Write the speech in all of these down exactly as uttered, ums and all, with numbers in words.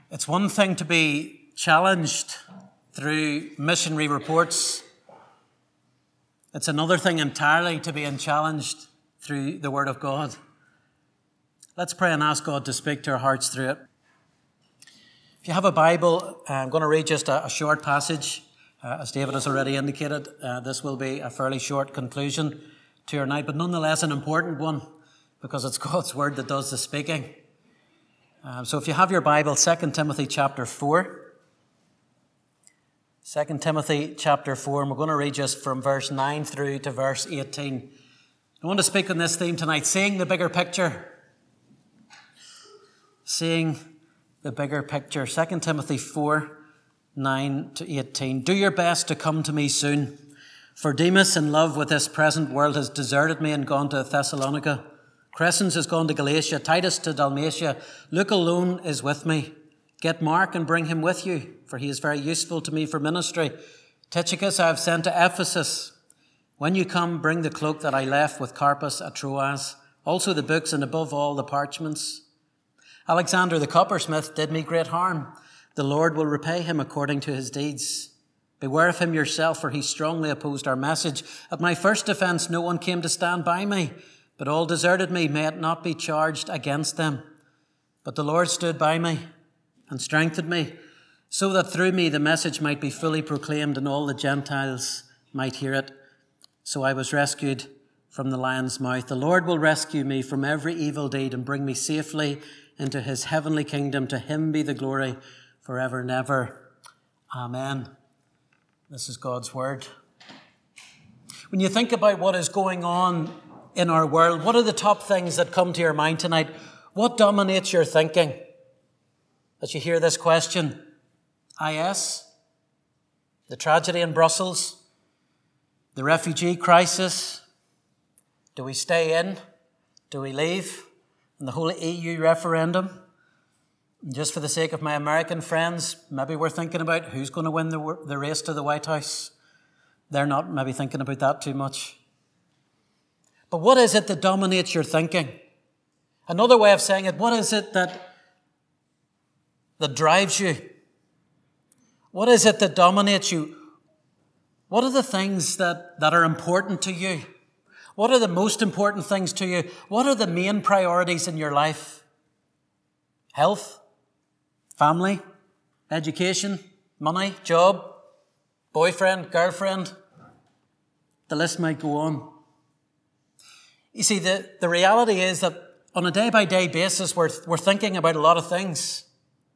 It's one thing to be challenged through missionary reports. It's another thing entirely to be challenged through the Word of God. Let's pray and ask God to speak to our hearts through it. If you have a Bible, I'm going to read just a, a short passage. Uh, as David has already indicated, uh, this will be a fairly short conclusion to our night, but nonetheless an important one because it's God's Word that does the speaking. Uh, so if you have your Bible, Second Timothy chapter four. Second Timothy chapter four, and we're going to read just from verse nine through to verse eighteen. I want to speak on this theme tonight, seeing the bigger picture. Seeing the bigger picture. Second Timothy four, nine to eighteen. Do your best to come to me soon, for Demas, in love with this present world, has deserted me and gone to Thessalonica. Crescens has gone to Galatia, Titus to Dalmatia. Luke alone is with me. Get Mark and bring him with you, for he is very useful to me for ministry. Tychicus I have sent to Ephesus. When you come, bring the cloak that I left with Carpus at Troas, also the books and above all the parchments. Alexander the coppersmith did me great harm. The Lord will repay him according to his deeds. Beware of him yourself, for he strongly opposed our message. At my first defense, no one came to stand by me, but all deserted me. May it not be charged against them. But the Lord stood by me and strengthened me, so that through me the message might be fully proclaimed and all the Gentiles might hear it. So I was rescued from the lion's mouth. The Lord will rescue me from every evil deed and bring me safely into his heavenly kingdom. To him be the glory forever and ever. Amen. This is God's word. When you think about what is going on in our world, what are the top things that come to your mind tonight? What dominates your thinking as you hear this question? I S, the tragedy in Brussels, the refugee crisis. Do we stay in? Do we leave? And the whole E U referendum. And just for the sake of my American friends, maybe we're thinking about who's going to win the, the race to the White House. They're not maybe thinking about that too much. But what is it that dominates your thinking? Another way of saying it, what is it that, that drives you? What is it that dominates you? What are the things that, that are important to you? What are the most important things to you? What are the main priorities in your life? Health, family, education, money, job, boyfriend, girlfriend. The list might go on. You see, the, the reality is that on a day-by-day basis, we're, we're thinking about a lot of things.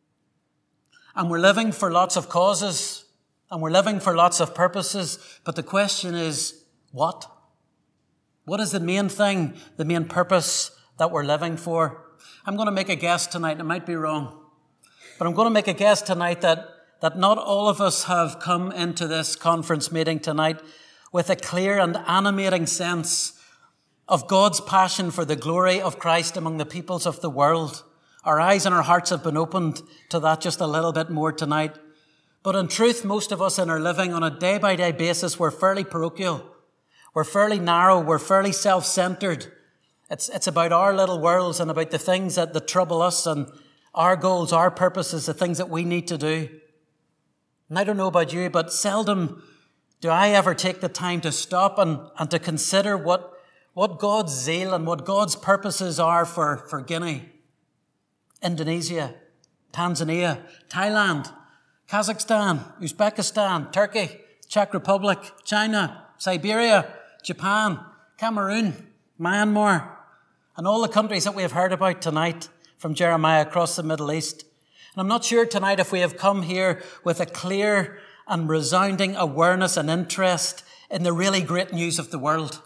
And we're living for lots of causes. And we're living for lots of purposes. But the question is, what? What is the main thing, the main purpose that we're living for? I'm going to make a guess tonight, and it might be wrong. But I'm going to make a guess tonight that, that not all of us have come into this conference meeting tonight with a clear and animating sense of God's passion for the glory of Christ among the peoples of the world. Our eyes and our hearts have been opened to that just a little bit more tonight. But in truth, most of us in our living on a day-by-day basis, we're fairly parochial. We're fairly narrow. We're fairly self-centered. It's, it's about our little worlds and about the things that, that trouble us and our goals, our purposes, the things that we need to do. And I don't know about you, but seldom do I ever take the time to stop and, and to consider what What God's zeal and what God's purposes are for, for Guinea, Indonesia, Tanzania, Thailand, Kazakhstan, Uzbekistan, Turkey, Czech Republic, China, Siberia, Japan, Cameroon, Myanmar, and all the countries that we have heard about tonight from Jeremiah across the Middle East. And I'm not sure tonight if we have come here with a clear and resounding awareness and interest in the really great news of the world.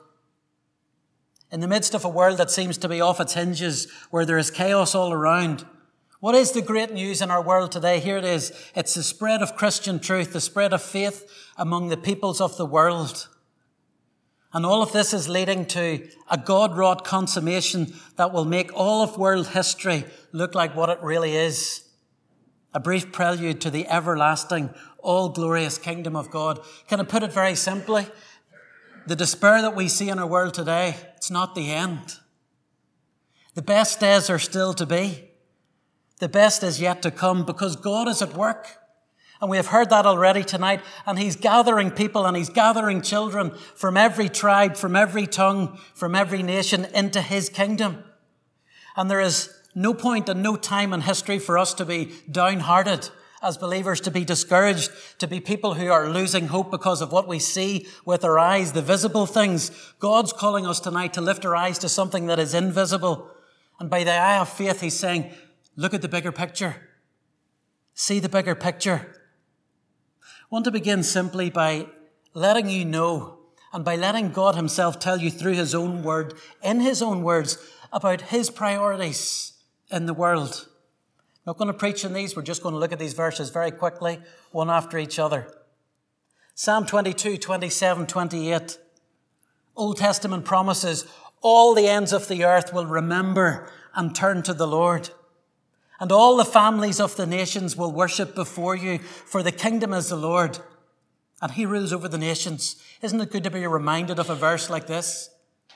In the midst of a world that seems to be off its hinges, where there is chaos all around, what is the great news in our world today? Here it is. It's the spread of Christian truth, the spread of faith among the peoples of the world. And all of this is leading to a God-wrought consummation that will make all of world history look like what it really is. A brief prelude to the everlasting, all-glorious kingdom of God. Can I put it very simply? The despair that we see in our world today, it's not the end. The best days are still to be. The best is yet to come because God is at work. And we have heard that already tonight. And he's gathering people and he's gathering children from every tribe, from every tongue, from every nation into his kingdom. And there is no point and no time in history for us to be downhearted as believers, to be discouraged, to be people who are losing hope because of what we see with our eyes, the visible things. God's calling us tonight to lift our eyes to something that is invisible. And by the eye of faith, he's saying, look at the bigger picture. See the bigger picture. I want to begin simply by letting you know and by letting God himself tell you through his own word, in his own words, about his priorities in the world. I'm not going to preach on these. We're just going to look at these verses very quickly, one after each other. Psalm twenty-two, twenty-seven, twenty-eight. Old Testament promises, all the ends of the earth will remember and turn to the Lord. And all the families of the nations will worship before you, for the kingdom is the Lord, and he rules over the nations. Isn't it good to be reminded of a verse like this?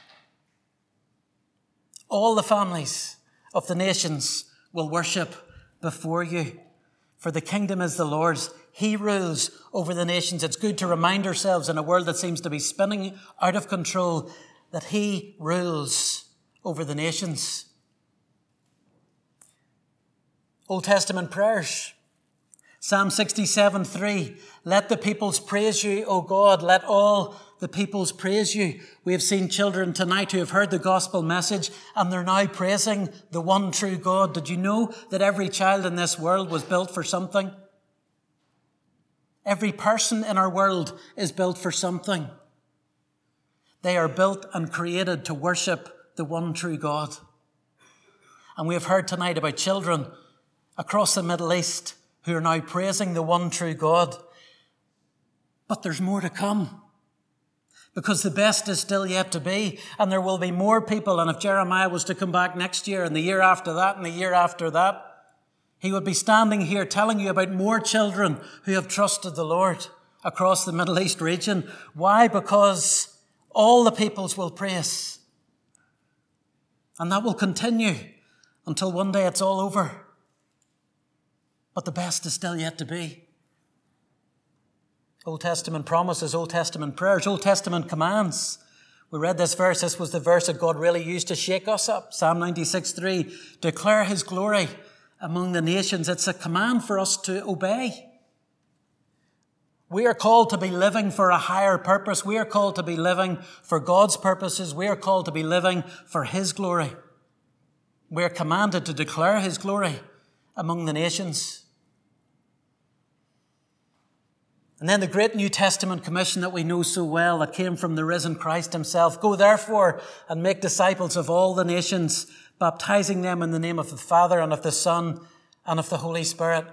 All the families of the nations will worship before you, for the kingdom is the Lord's. He rules over the nations. It's good to remind ourselves in a world that seems to be spinning out of control that he rules over the nations. Old Testament prayers. Psalm sixty-seven, three. Let the peoples praise you, O God. Let all the peoples praise you. We have seen children tonight who have heard the gospel message and they're now praising the one true God. Did you know that every child in this world was built for something? Every person in our world is built for something. They are built and created to worship the one true God. And we have heard tonight about children across the Middle East who are now praising the one true God. But there's more to come, because the best is still yet to be, and there will be more people. And if Jeremiah was to come back next year and the year after that and the year after that, he would be standing here telling you about more children who have trusted the Lord across the Middle East region. Why? Because all the peoples will praise. And that will continue until one day it's all over. But the best is still yet to be. Old Testament promises, Old Testament prayers, Old Testament commands. We read this verse. This was the verse that God really used to shake us up. Psalm ninety-six, three. Declare his glory among the nations. It's a command for us to obey. We are called to be living for a higher purpose. We are called to be living for God's purposes. We are called to be living for his glory. We are commanded to declare his glory among the nations. And then the great New Testament commission that we know so well, that came from the risen Christ himself. Go therefore and make disciples of all the nations, baptizing them in the name of the Father and of the Son and of the Holy Spirit.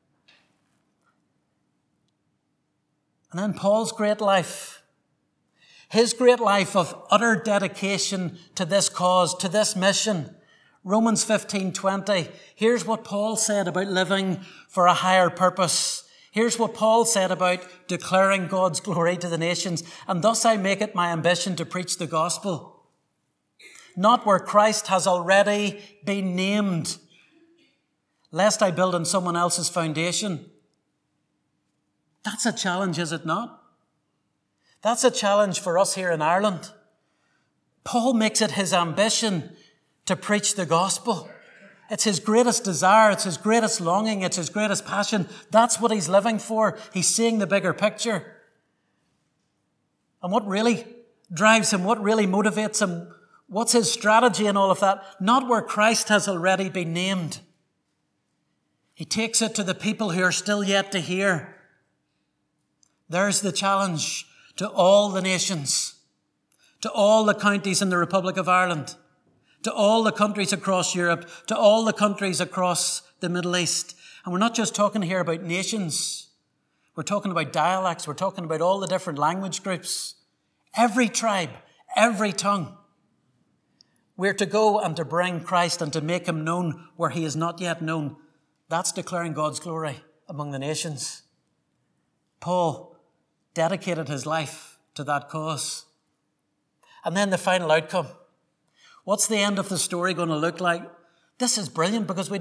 And then Paul's great life. His great life of utter dedication to this cause, to this mission. Romans fifteen, twenty. Here's what Paul said about living for a higher purpose. Here's what Paul said about declaring God's glory to the nations. And thus I make it my ambition to preach the gospel, not where Christ has already been named, lest I build on someone else's foundation. That's a challenge, is it not? That's a challenge for us here in Ireland. Paul makes it his ambition to preach the gospel. It's his greatest desire. It's his greatest longing. It's his greatest passion. That's what he's living for. He's seeing the bigger picture. And what really drives him, what really motivates him, what's his strategy and all of that? Not where Christ has already been named. He takes it to the people who are still yet to hear. There's the challenge to all the nations, to all the counties in the Republic of Ireland, to all the countries across Europe, to all the countries across the Middle East. And we're not just talking here about nations. We're talking about dialects. We're talking about all the different language groups. Every tribe, every tongue. We're to go and to bring Christ and to make him known where he is not yet known. That's declaring God's glory among the nations. Paul dedicated his life to that cause. And then the final outcome. What's the end of the story going to look like? This is brilliant because we don't,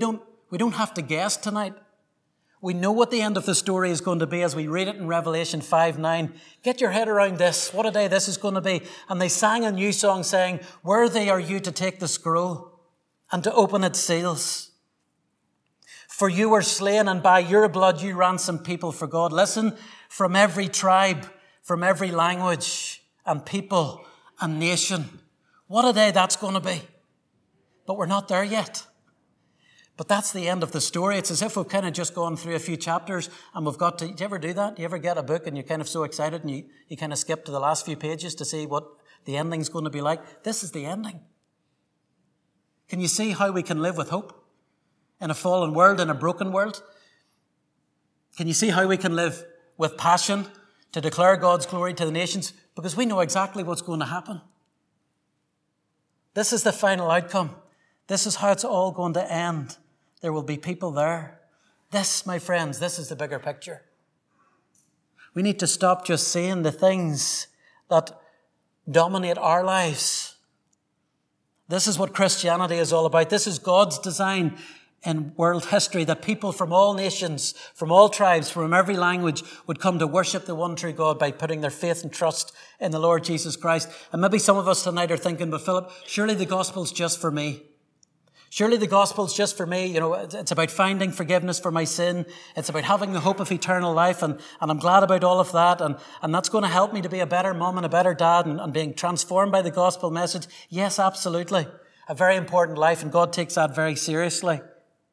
We don't have to guess tonight. We know what the end of the story is going to be as we read it in Revelation five nine. Get your head around this. What a day this is going to be. And they sang a new song saying, "Worthy are you to take the scroll and to open its seals. For you were slain, and by your blood you ransomed people for God." Listen, from every tribe, from every language and people and nation. What a day that's going to be. But we're not there yet. But that's the end of the story. It's as if we've kind of just gone through a few chapters and we've got to... Do you ever do that? Do you ever get a book and you're kind of so excited and you, you kind of skip to the last few pages to see what the ending's going to be like? This is the ending. Can you see how we can live with hope in a fallen world, in a broken world? Can you see how we can live with passion to declare God's glory to the nations? Because we know exactly what's going to happen. This is the final outcome. This is how it's all going to end. There will be people there. This, my friends, this is the bigger picture. We need to stop just saying the things that dominate our lives. This is what Christianity is all about. This is God's design in world history, that people from all nations, from all tribes, from every language would come to worship the one true God by putting their faith and trust in the Lord Jesus Christ. And maybe some of us tonight are thinking, but Philip, surely the gospel's just for me. Surely the gospel's just for me. You know, it's about finding forgiveness for my sin. It's about having the hope of eternal life. And, and I'm glad about all of that. And, and that's going to help me to be a better mum and a better dad and, and being transformed by the gospel message. Yes, absolutely. A very important life, and God takes that very seriously.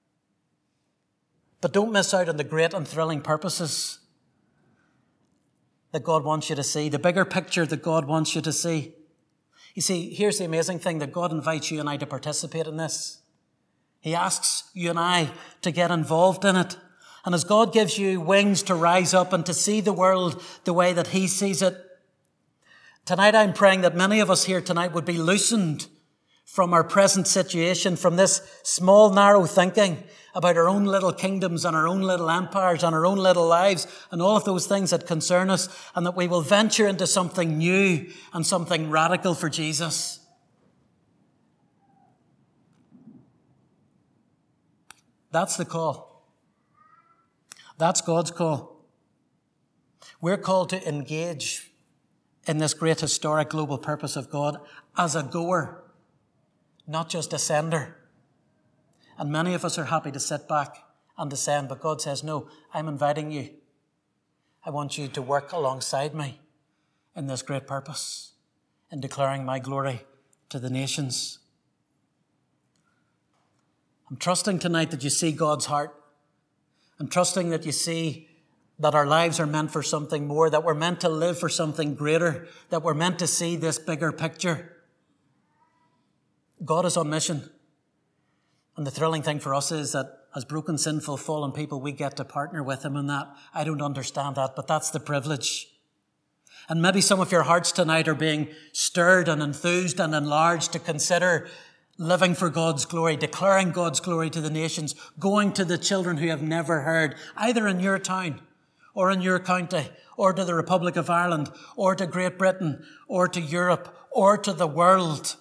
But don't miss out on the great and thrilling purposes that God wants you to see, the bigger picture that God wants you to see. You see, here's the amazing thing, that God invites you and I to participate in this. He asks you and I to get involved in it. And as God gives you wings to rise up and to see the world the way that He sees it, tonight I'm praying that many of us here tonight would be loosened from our present situation, from this small, narrow thinking about our own little kingdoms and our own little empires and our own little lives and all of those things that concern us, and that we will venture into something new and something radical for Jesus. That's the call. That's God's call. We're called to engage in this great historic global purpose of God as a goer, not just a sender. And many of us are happy to sit back and to send, but God says, no, I'm inviting you. I want you to work alongside me in this great purpose, in declaring my glory to the nations. I'm trusting tonight that you see God's heart. I'm trusting that you see that our lives are meant for something more, that we're meant to live for something greater, that we're meant to see this bigger picture. God is on mission. And the thrilling thing for us is that as broken, sinful, fallen people, we get to partner with Him in that. I don't understand that, but that's the privilege. And maybe some of your hearts tonight are being stirred and enthused and enlarged to consider living for God's glory, declaring God's glory to the nations, going to the children who have never heard, either in your town or in your county, or to the Republic of Ireland, or to Great Britain, or to Europe, or to the world.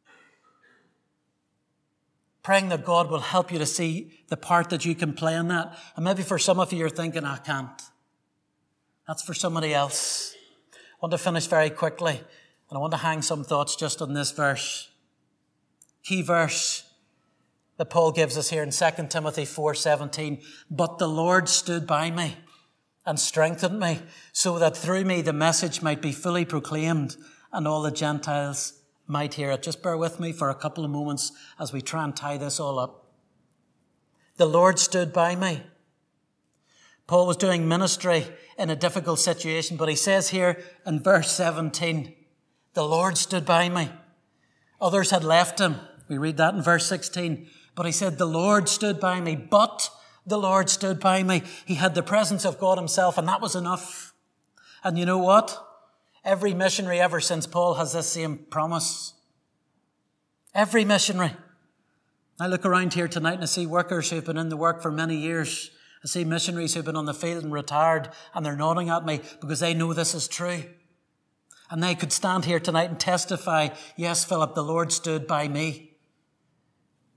Praying that God will help you to see the part that you can play in that. And maybe for some of you, you're thinking, I can't. That's for somebody else. I want to finish very quickly, and I want to hang some thoughts just on this verse. Key verse that Paul gives us here in Second Timothy four seventeen. But the Lord stood by me and strengthened me, so that through me the message might be fully proclaimed and all the Gentiles might hear it. Just bear with me for a couple of moments as we try and tie this all up. The Lord stood by me. Paul was doing ministry in a difficult situation, but he says here in verse seventeen, the Lord stood by me. Others had left him. We read that in verse sixteen. But he said, the Lord stood by me. But the Lord stood by me. He had the presence of God Himself, and that was enough. And you know what? Every missionary ever since Paul has this same promise. Every missionary. I look around here tonight and I see workers who've been in the work for many years. I see missionaries who've been on the field and retired, and they're nodding at me because they know this is true. And they could stand here tonight and testify, yes, Philip, the Lord stood by me.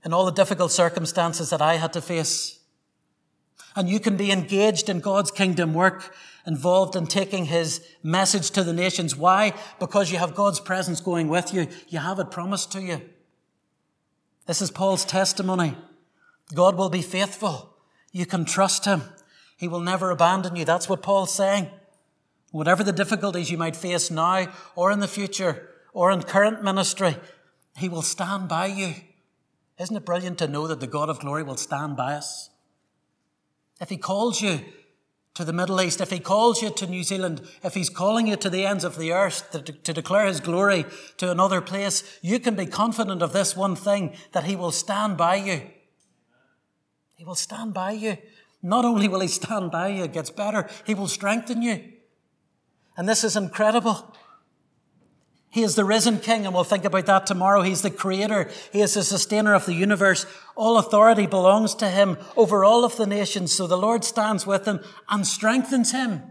in all the difficult circumstances that I had to face. And you can be engaged in God's kingdom work, involved in taking his message to the nations. Why? Because you have God's presence going with you. You have it promised to you. This is Paul's testimony. God will be faithful. You can trust him. He will never abandon you. That's what Paul's saying. Whatever the difficulties you might face now or in the future or in current ministry, he will stand by you. Isn't it brilliant to know that the God of glory will stand by us? If he calls you to the Middle East, if he calls you to New Zealand, if he's calling you to the ends of the earth to, to declare his glory to another place, you can be confident of this one thing, that he will stand by you. He will stand by you. Not only will he stand by you, it gets better, he will strengthen you. And this is incredible. He is the risen King, and we'll think about that tomorrow. He's the creator. He is the sustainer of the universe. All authority belongs to him over all of the nations. So the Lord stands with him and strengthens him.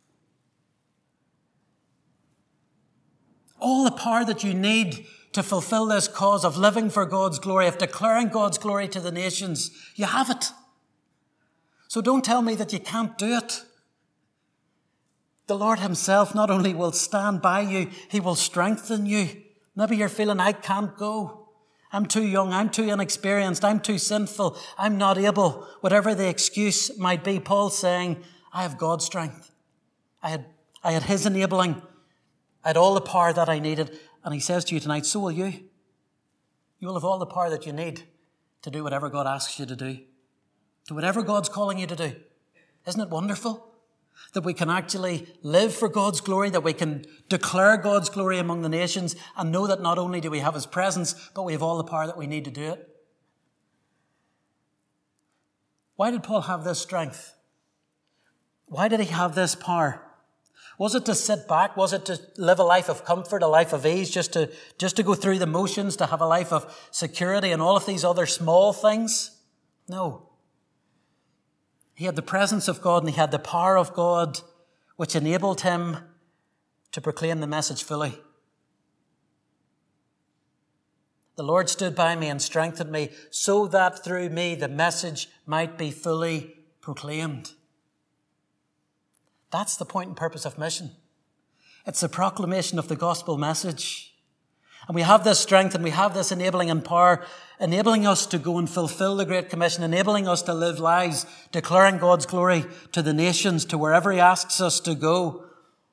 All the power that you need to fulfill this cause of living for God's glory, of declaring God's glory to the nations, you have it. So don't tell me that you can't do it. The Lord himself not only will stand by you, he will strengthen you. Maybe you're feeling, I can't go. I'm too young. I'm too inexperienced. I'm too sinful. I'm not able. Whatever the excuse might be, Paul's saying, I have God's strength. I had, I had his enabling. I had all the power that I needed. And he says to you tonight, so will you. You will have all the power that you need to do whatever God asks you to do. To whatever God's calling you to do. Isn't it wonderful? That we can actually live for God's glory, that we can declare God's glory among the nations and know that not only do we have his presence, but we have all the power that we need to do it. Why did Paul have this strength? Why did he have this power? Was it to sit back? Was it to live a life of comfort, a life of ease, just to, just to go through the motions, to have a life of security and all of these other small things? No. He had the presence of God and he had the power of God, which enabled him to proclaim the message fully. The Lord stood by me and strengthened me so that through me the message might be fully proclaimed. That's the point and purpose of mission. It's the proclamation of the gospel message. And we have this strength and we have this enabling and power, enabling us to go and fulfill the Great Commission, enabling us to live lives declaring God's glory to the nations, to wherever he asks us to go.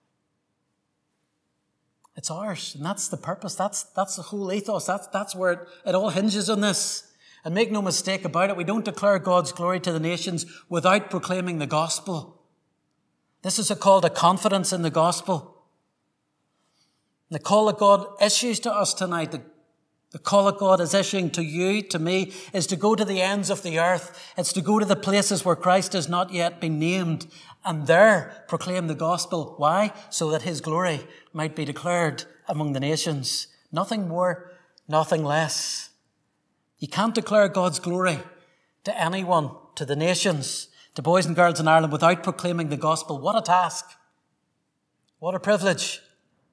It's ours, and that's the purpose. That's, that's the whole ethos. That's, that's where it, it all hinges on this. And make no mistake about it, we don't declare God's glory to the nations without proclaiming the gospel. This is a call to confidence in the gospel. The call that God issues to us tonight, the, the call that God is issuing to you, to me, is to go to the ends of the earth. It's to go to the places where Christ has not yet been named and there proclaim the gospel. Why? So that his glory might be declared among the nations. Nothing more, nothing less. You can't declare God's glory to anyone, to the nations, to boys and girls in Ireland without proclaiming the gospel. What a task. What a privilege.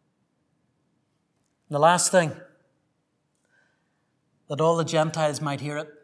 And the last thing, that all the Gentiles might hear it.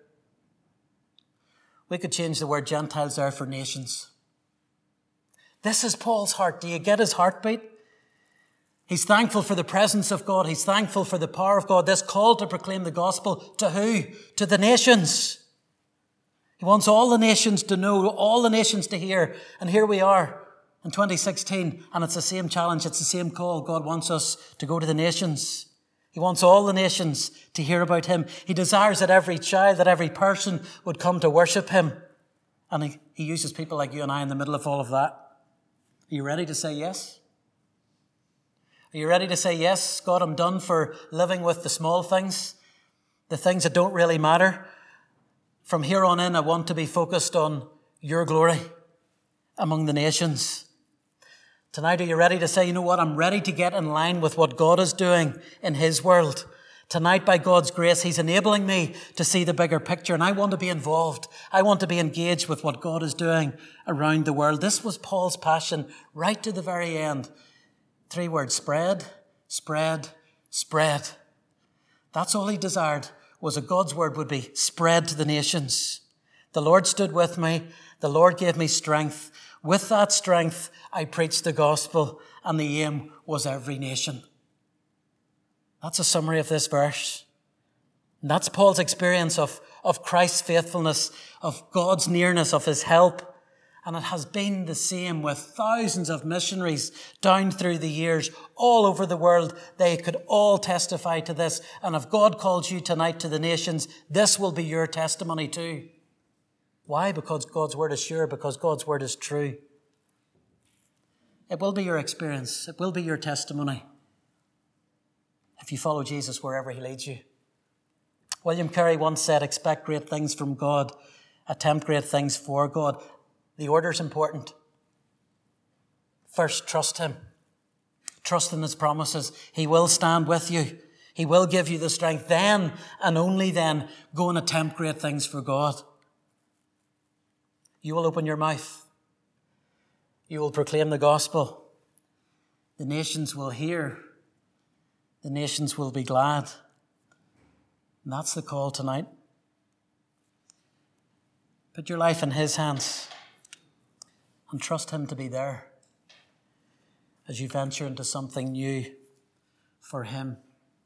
We could change the word Gentiles there for nations. This is Paul's heart. Do you get his heartbeat? He's thankful for the presence of God. He's thankful for the power of God. This call to proclaim the gospel to who? To the nations. He wants all the nations to know, all the nations to hear. And here we are in twenty sixteen, and it's the same challenge, it's the same call. God wants us to go to the nations. He wants all the nations to hear about him. He desires that every child, that every person would come to worship him. And he, he uses people like you and I in the middle of all of that. Are you ready to say yes? Are you ready to say, yes, God, I'm done for living with the small things, the things that don't really matter. From here on in, I want to be focused on your glory among the nations. Tonight, are you ready to say, you know what, I'm ready to get in line with what God is doing in his world. Tonight, by God's grace, he's enabling me to see the bigger picture, and I want to be involved. I want to be engaged with what God is doing around the world. This was Paul's passion right to the very end. Three words: spread, spread, spread. That's all he desired, was that God's word would be spread to the nations. The Lord stood with me. The Lord gave me strength. With that strength, I preached the gospel, and the aim was every nation. That's a summary of this verse. And that's Paul's experience of, of Christ's faithfulness, of God's nearness, of his help. And it has been the same with thousands of missionaries down through the years, all over the world. They could all testify to this. And if God calls you tonight to the nations, this will be your testimony too. Why? Because God's word is sure, because God's word is true. It will be your experience. It will be your testimony if you follow Jesus wherever he leads you. William Carey once said, expect great things from God. Attempt great things for God. The order's important. First, trust him. Trust in his promises. He will stand with you. He will give you the strength. Then, and only then, go and attempt great things for God. You will open your mouth. You will proclaim the gospel. The nations will hear. The nations will be glad. And that's the call tonight. Put your life in his hands and trust him to be there as you venture into something new for him.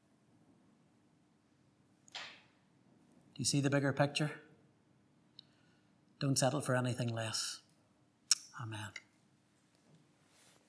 Do you see the bigger picture? Don't settle for anything less. Amen.